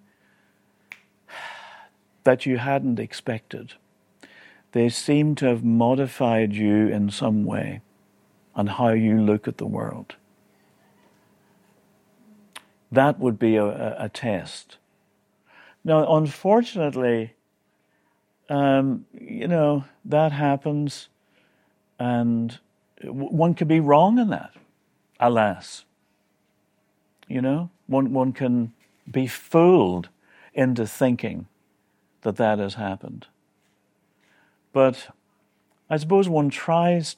that you hadn't expected. They seem to have modified you in some way on how you look at the world. That would be a test. Now, unfortunately, that happens, and one could be wrong in that. Alas, one can be fooled into thinking that has happened. But I suppose one tries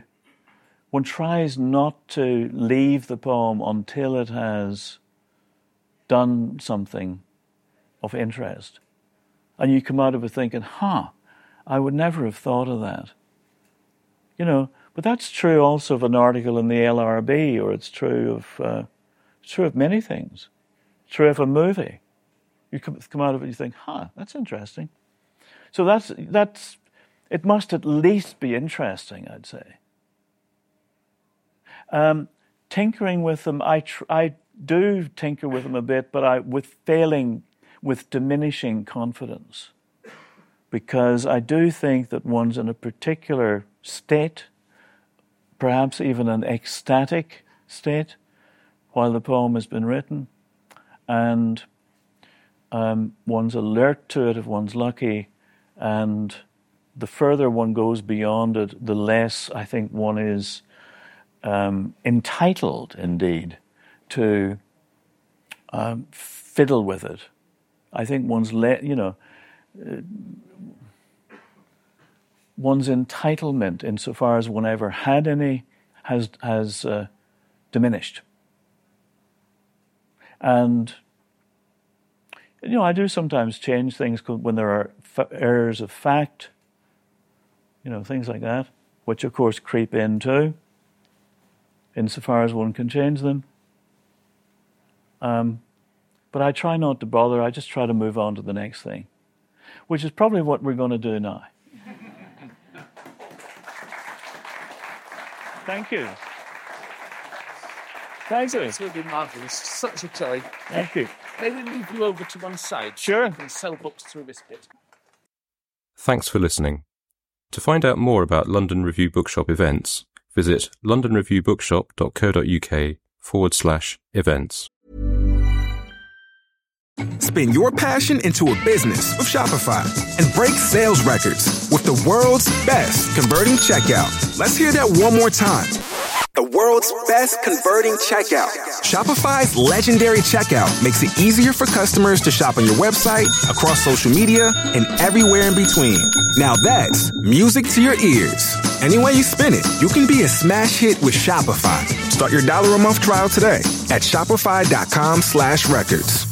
not to leave the poem until it has done something of interest. And you come out of it thinking, I would never have thought of that. But that's true also of an article in the LRB, or it's true of many things. It's true of a movie. You come out of it and you think, that's interesting. So it must at least be interesting, I'd say. Tinkering with them, I do tinker with them a bit, but with diminishing confidence. Because I do think that one's in a particular state, perhaps even an ecstatic state, while the poem has been written, and one's alert to it if one's lucky, and the further one goes beyond it, the less I think one is entitled, indeed, to fiddle with it. I think one's entitlement, insofar as one ever had any, has diminished. And I do sometimes change things when there are errors of fact, things like that, which of course creep in too, insofar as one can change them. But I try not to bother. I just try to move on to the next thing, which is probably what we're going to do now. Thank you. Thank you. It's going to be marvellous. Such a joy. Thank you. May we move you over to one side? Sure. You can sell books through this bit. Thanks for listening. To find out more about London Review Bookshop events, visit londonreviewbookshop.co.uk/events. Spin your passion into a business with Shopify and break sales records with the world's best converting checkout. Let's hear that one more time. The world's best converting checkout. Shopify's legendary checkout makes it easier for customers to shop on your website, across social media, and everywhere in between. Now that's music to your ears. Any way you spin it, you can be a smash hit with Shopify. Start your $1 a month trial today at shopify.com/records.